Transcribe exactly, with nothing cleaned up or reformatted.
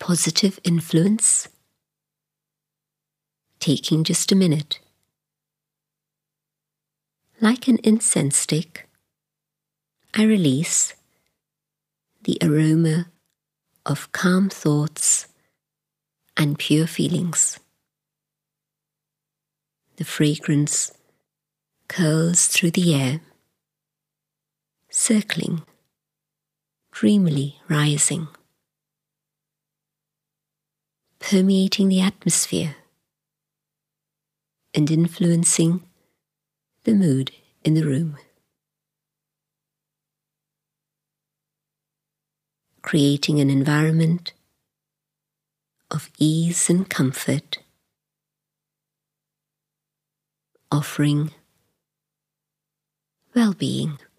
positive influence, taking just a minute. Like an incense stick, I release the aroma of calm thoughts and pure feelings. The fragrance curls through the air, circling, dreamily rising, permeating the atmosphere and influencing the mood in the room, creating an environment of ease and comfort, offering well-being.